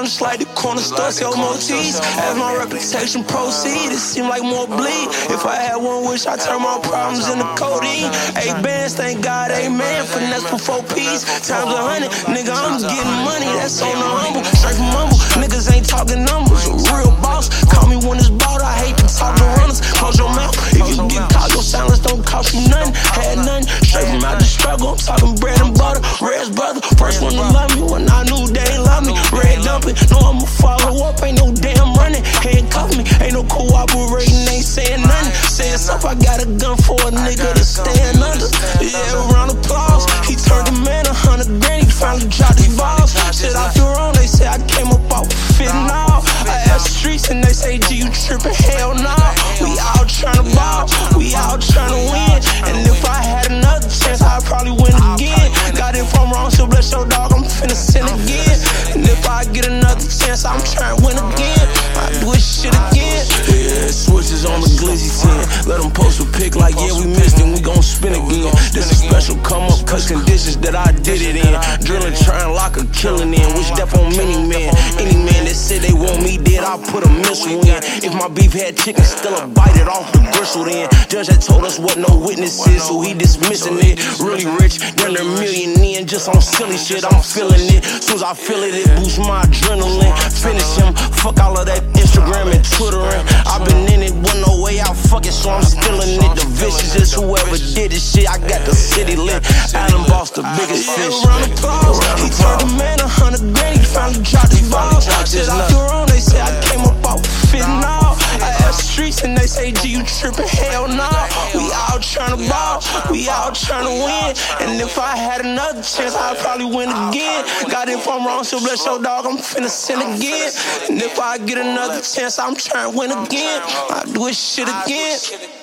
just like the corner store, sell more teas. As my reputation proceed, it seem like more bleed. If I had one wish, I turn my problems into codeine. 8 bands, thank God, amen. Finesse for 4 P's, times 100. Nigga, I'm getting money, that's on the humble. Straight from humble, niggas ain't talking numbers. A real boss, call me when it's bought. I hate to talk to runners. Close your mouth, if you get caught, your silence don't cost you nothing. Had nothing, straight from out the struggle. I'm talking bread and butter. Red's brother, first one to love me when I knew they ain't love me. Red dumping, know I'ma follow up, ain't no damn running. Handcuff me, ain't no cooperating, ain't saying nothing. Saying stuff, I got a gun for a nigga to stand under. Yeah, round of applause. He turned a man 100 grand, he finally dropped his balls. Shit, I feel wrong, they say I came up out fitting off. I asked the streets and they say, G, you trippin'? Hell nah. We out tryna ball, we out tryna win. And if I had another chance, I'd probably win again. God, if I'm wrong, so bless your dog, I'm finna sin again. And if I get another chance, I'm tryna win again. I do this shit again. Yeah, switches on the glizzy 10. Let them post a pic like, yeah, we missed it, we gon' spin again. This is special come up, cause conditions that I did it in. Drilling, trying lock a killing in. Wish death on many men. Any man that said they want me dead, I put a missile in. If my beef had chicken, still a bite it off the bristle then. Judge had told us what no witnesses, so he dismissing it. Really rich, done a million in just on silly shit. I'm feeling it. Soon as I feel it, it boosts my adrenaline. Finish him, fuck all of that Instagram and Twittering. I've been in it, wasn't no way out, fuck it, so I'm still in it. The vicious is whoever did this shit, I got the city lit. Adam Boss, the biggest fish. Round of applause, he turned a man 100 grand, he finally dropped his balls. Shit, I feel wrong, they say I came up out fitting off. I asked the streets and they say, G, you trippin'? Hell nah. We out tryna ball, we out tryna win. And if I had another chance, I'd probably win again. God, if I'm wrong, so bless your dog, I'm finna sin again. And if I get another chance, I'm tryna win again. I do this shit again.